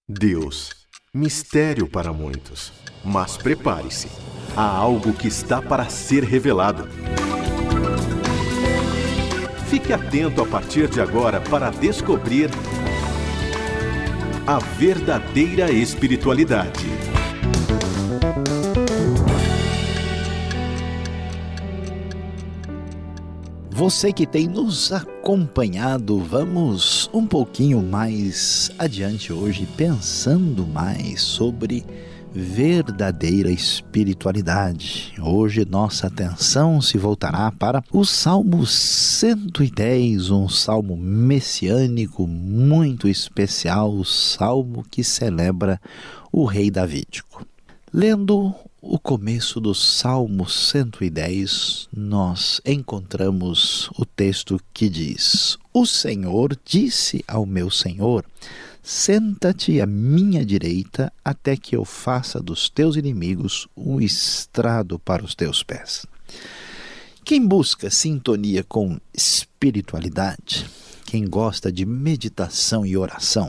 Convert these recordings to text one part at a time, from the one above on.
Deus, mistério para muitos. Mas prepare-se, há algo que está para ser revelado. Fique atento a partir de agora para descobrir a verdadeira espiritualidade. Você que tem nos acompanhado, vamos um pouquinho mais adiante hoje, pensando mais sobre verdadeira espiritualidade. Hoje nossa atenção se voltará para o Salmo 110, um salmo messiânico muito especial, o salmo que celebra o rei Davídico. Lendo o começo do Salmo 110, nós encontramos o texto que diz: O Senhor disse ao meu Senhor: senta-te à minha direita, até que eu faça dos teus inimigos um estrado para os teus pés. Quem busca sintonia com espiritualidade, quem gosta de meditação e oração,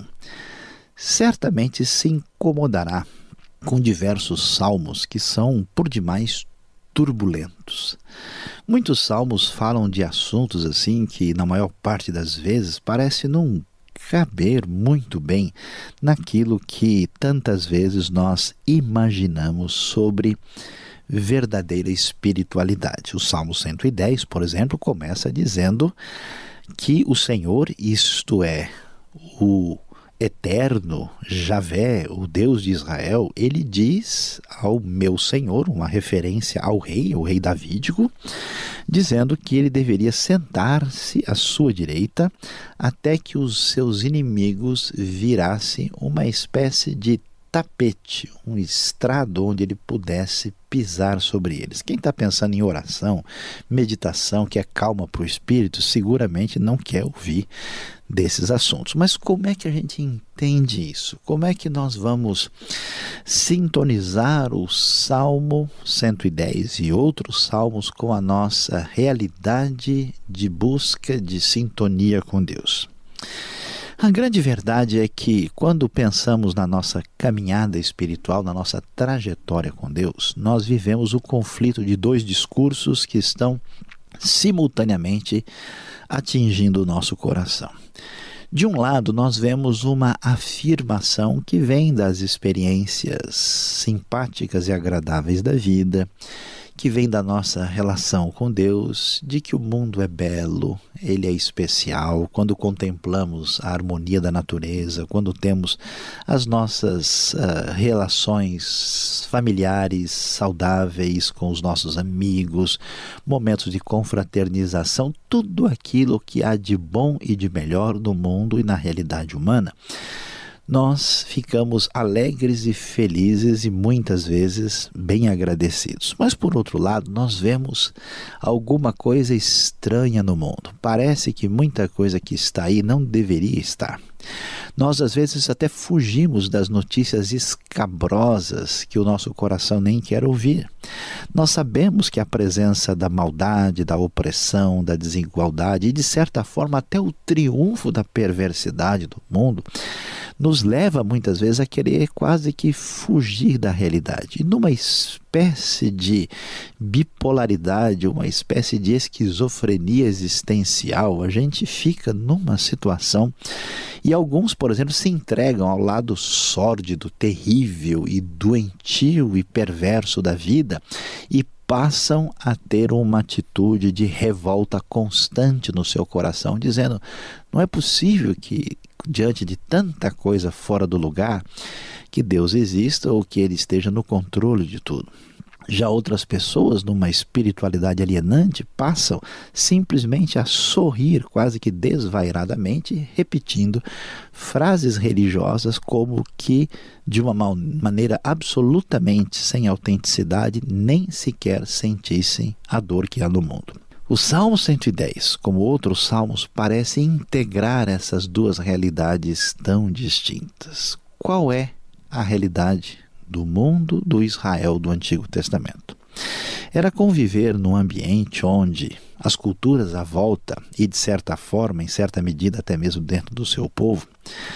certamente se incomodará com diversos salmos que são por demais turbulentos. Muitos salmos falam de assuntos assim que, na maior parte das vezes, parece não caber muito bem naquilo que tantas vezes nós imaginamos sobre verdadeira espiritualidade. O Salmo 110, por exemplo, começa dizendo que o Senhor, isto é, o Eterno, Javé, o Deus de Israel, ele diz ao meu Senhor, uma referência ao rei, o rei Davídico, dizendo que ele deveria sentar-se à sua direita até que os seus inimigos virassem uma espécie de tapete, um estrado onde ele pudesse pisar sobre eles. Quem está pensando em oração, meditação, que é calma para o espírito, seguramente não quer ouvir desses assuntos. Mas como é que a gente entende isso? Como é que nós vamos sintonizar o Salmo 110 e outros salmos com a nossa realidade de busca de sintonia com Deus? A grande verdade é que, quando pensamos na nossa caminhada espiritual, na nossa trajetória com Deus, nós vivemos o conflito de dois discursos que estão simultaneamente atingindo o nosso coração. De um lado, nós vemos uma afirmação que vem das experiências simpáticas e agradáveis da vida, que vem da nossa relação com Deus, de que o mundo é belo, ele é especial. Quando contemplamos a harmonia da natureza, quando temos as nossas relações familiares saudáveis com os nossos amigos, momentos de confraternização, tudo aquilo que há de bom e de melhor no mundo e na realidade humana, nós ficamos alegres e felizes e muitas vezes bem agradecidos. Mas por outro lado, nós vemos alguma coisa estranha no mundo. Parece que muita coisa que está aí não deveria estar. Nós às vezes até fugimos das notícias escabrosas que o nosso coração nem quer ouvir. Nós sabemos que a presença da maldade, da opressão, da desigualdade e de certa forma até o triunfo da perversidade do mundo nos leva muitas vezes a querer quase que fugir da realidade. E numa espécie de bipolaridade, uma espécie de esquizofrenia existencial, a gente fica numa situação e alguns, por exemplo, se entregam ao lado sórdido, terrível e doentio e perverso da vida e passam a ter uma atitude de revolta constante no seu coração, dizendo: não é possível que, diante de tanta coisa fora do lugar, que Deus exista ou que Ele esteja no controle de tudo. Já outras pessoas, numa espiritualidade alienante, passam simplesmente a sorrir quase que desvairadamente, repetindo frases religiosas como que, de uma maneira absolutamente sem autenticidade, nem sequer sentissem a dor que há no mundo. O Salmo 110, como outros salmos, parece integrar essas duas realidades tão distintas. Qual é a realidade do mundo do Israel do Antigo Testamento? Era conviver num ambiente onde as culturas à volta, e de certa forma, em certa medida até mesmo dentro do seu povo,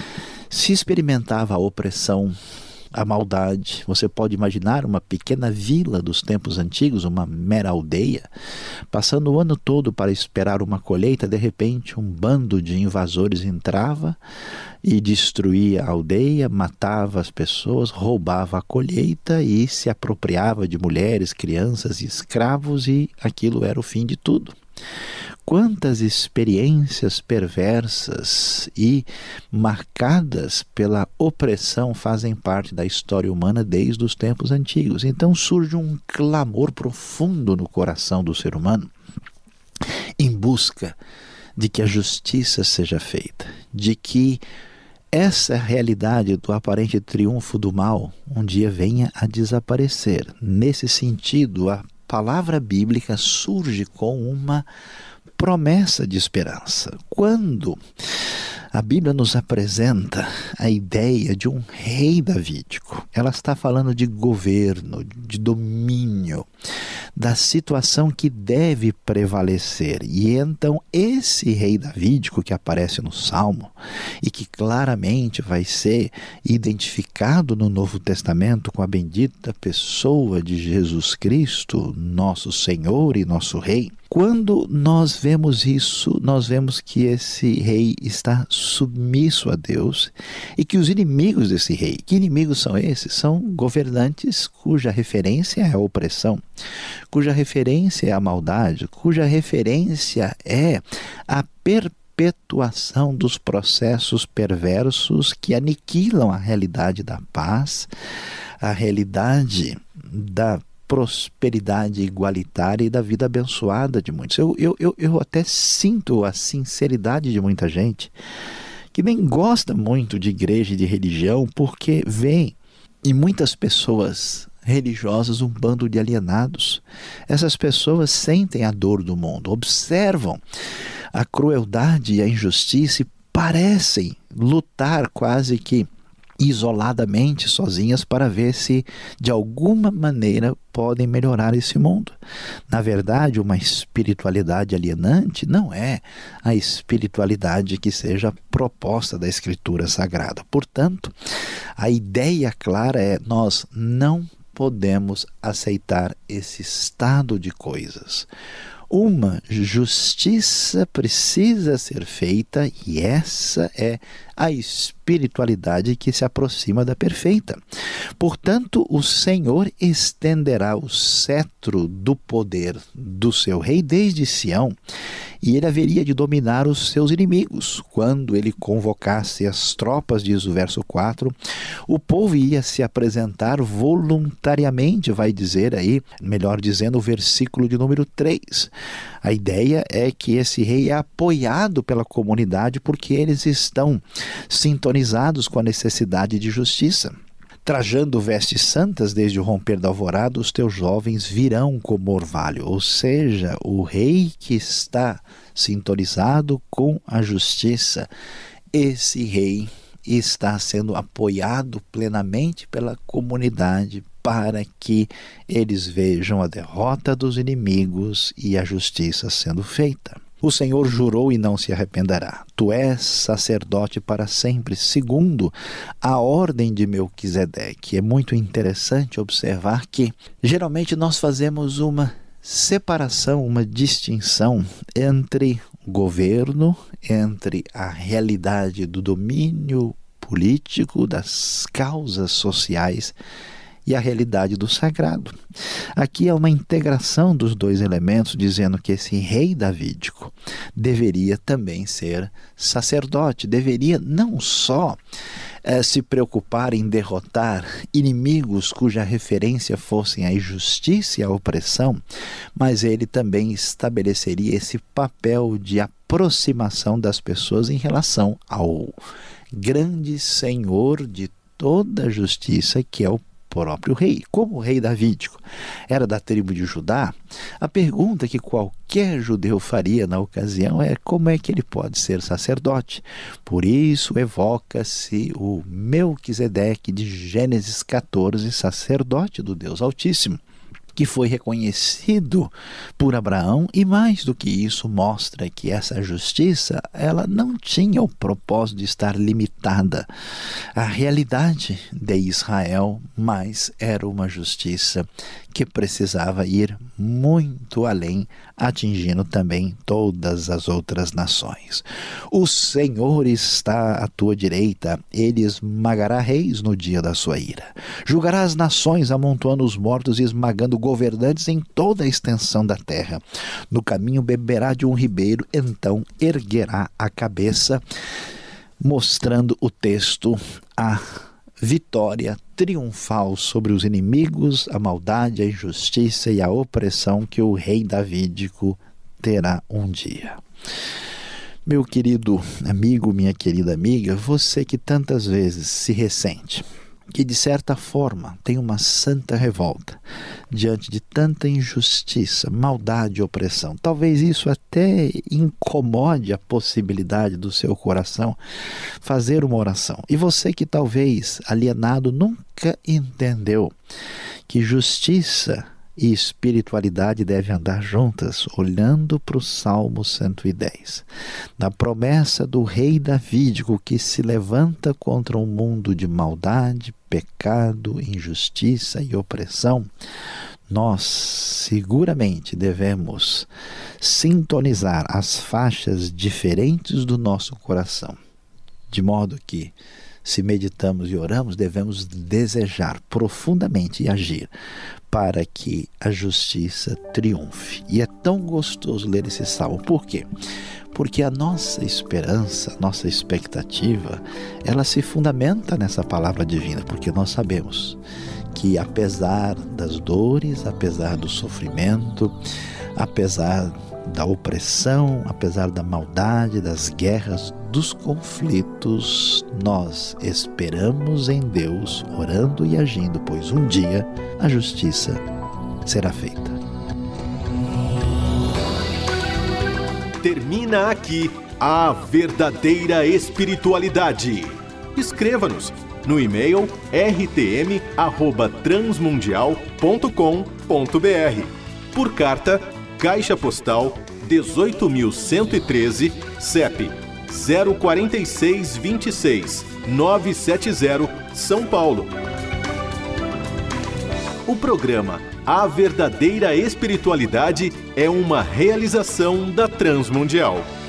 Se experimentava a opressão, a maldade. Você pode imaginar uma pequena vila dos tempos antigos, uma mera aldeia, passando o ano todo para esperar uma colheita. De repente, um bando de invasores entrava e destruía a aldeia, matava as pessoas, roubava a colheita e se apropriava de mulheres, crianças e escravos, e aquilo era o fim de tudo. Quantas experiências perversas e marcadas pela opressão fazem parte da história humana desde os tempos antigos. Então surge um clamor profundo no coração do ser humano em busca de que a justiça seja feita, de que essa realidade do aparente triunfo do mal um dia venha a desaparecer. Nesse sentido, a palavra bíblica surge com uma promessa de esperança. Quando a Bíblia nos apresenta a ideia de um rei davídico, ela está falando de governo, de domínio, da situação que deve prevalecer. E então esse rei davídico que aparece no Salmo e que claramente vai ser identificado no Novo Testamento com a bendita pessoa de Jesus Cristo, nosso Senhor e nosso Rei, quando nós vemos isso, nós vemos que esse rei está submisso a Deus e que os inimigos desse rei, que inimigos são esses? São governantes cuja referência é a opressão, cuja referência é a maldade, cuja referência é a perpetuação dos processos perversos que aniquilam a realidade da paz, a realidade da prosperidade igualitária e da vida abençoada de muitos. Eu até sinto a sinceridade de muita gente que nem gosta muito de igreja e de religião, porque vê em muitas pessoas religiosas um bando de alienados. Essas pessoas sentem a dor do mundo, observam a crueldade e a injustiça e parecem lutar quase que isoladamente, sozinhas, para ver se de alguma maneira podem melhorar esse mundo. Na verdade, uma espiritualidade alienante não é a espiritualidade que seja proposta da Escritura Sagrada. Portanto, a ideia clara é: nós não podemos aceitar esse estado de coisas. Uma justiça precisa ser feita, e essa é a espiritualidade que se aproxima da perfeita. Portanto, o Senhor estenderá o cetro do poder do seu rei desde Sião, e ele haveria de dominar os seus inimigos. Quando ele convocasse as tropas, diz o verso 4, o povo ia se apresentar voluntariamente, vai dizer aí, melhor dizendo, o versículo de número 3. A ideia é que esse rei é apoiado pela comunidade porque eles estão sintonizados com a necessidade de justiça. Trajando vestes santas desde o romper da alvorada, os teus jovens virão como orvalho. Ou seja, o rei que está sintonizado com a justiça, esse rei está sendo apoiado plenamente pela comunidade para que eles vejam a derrota dos inimigos e a justiça sendo feita. O Senhor jurou e não se arrependerá. Tu és sacerdote para sempre, segundo a ordem de Melquisedeque. É muito interessante observar que geralmente nós fazemos uma separação, uma distinção entre o governo, entre a realidade do domínio político, das causas sociais e a realidade do sagrado. Aqui é uma integração dos dois elementos, dizendo que esse rei davídico deveria também ser sacerdote, deveria não só se preocupar em derrotar inimigos cuja referência fossem a injustiça e a opressão, mas ele também estabeleceria esse papel de aproximação das pessoas em relação ao grande Senhor de toda a justiça, que é o próprio rei. Como o rei davídico era da tribo de Judá, a pergunta que qualquer judeu faria na ocasião é: como é que ele pode ser sacerdote? Por isso evoca-se o Melquisedeque de Gênesis 14, sacerdote do Deus Altíssimo, que foi reconhecido por Abraão, e mais do que isso, mostra que essa justiça, ela não tinha o propósito de estar limitada à realidade de Israel, mas era uma justiça que precisava ir muito além, atingindo também todas as outras nações. O Senhor está à tua direita, ele esmagará reis no dia da sua ira. Julgará as nações, amontoando os mortos e esmagando governantes em toda a extensão da terra. No caminho beberá de um ribeiro, então erguerá a cabeça, mostrando o texto a vitória triunfal sobre os inimigos, a maldade, a injustiça e a opressão que o rei davídico terá um dia. Meu querido amigo, minha querida amiga, você que tantas vezes se ressente, que de certa forma tem uma santa revolta diante de tanta injustiça, maldade e opressão. Talvez isso até incomode a possibilidade do seu coração fazer uma oração. E você que talvez alienado nunca entendeu que justiça e espiritualidade devem andar juntas, olhando para o Salmo 110, na promessa do rei davídico que se levanta contra um mundo de maldade, pecado, injustiça e opressão. Nós seguramente devemos sintonizar as faixas diferentes do nosso coração, de modo que, se meditamos e oramos, devemos desejar profundamente e agir para que a justiça triunfe. E é tão gostoso ler esse salmo. Por quê? Porque a nossa esperança, nossa expectativa, ela se fundamenta nessa palavra divina, porque nós sabemos que apesar das dores, apesar do sofrimento, apesar da opressão, apesar da maldade, das guerras, dos conflitos, nós esperamos em Deus, orando e agindo, pois um dia a justiça será feita. Termina aqui a verdadeira espiritualidade. Escreva-nos no e-mail rtm@transmundial.com.br. Por carta, Caixa Postal 18.113, CEP 04626 970, São Paulo. O programa A Verdadeira Espiritualidade é uma realização da Transmundial.